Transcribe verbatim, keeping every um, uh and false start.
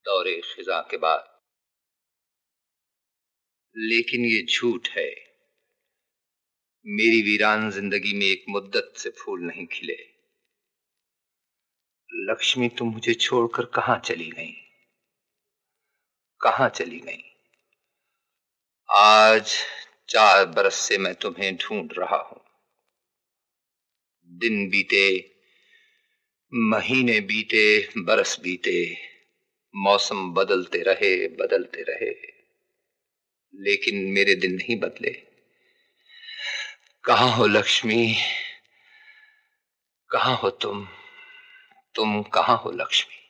दौरे खिजा के बाद। लेकिन ये झूठ है, मेरी वीरान जिंदगी में एक मुद्दत से फूल नहीं खिले। लक्ष्मी, तुम मुझे छोड़कर कहां चली गई, कहां चली गई? आज चार बरस से मैं तुम्हें ढूंढ रहा हूं। दिन बीते, महीने बीते, बरस बीते, मौसम बदलते रहे बदलते रहे, लेकिन मेरे दिन नहीं बदले। कहां हो लक्ष्मी, कहां हो तुम तुम कहां हो लक्ष्मी?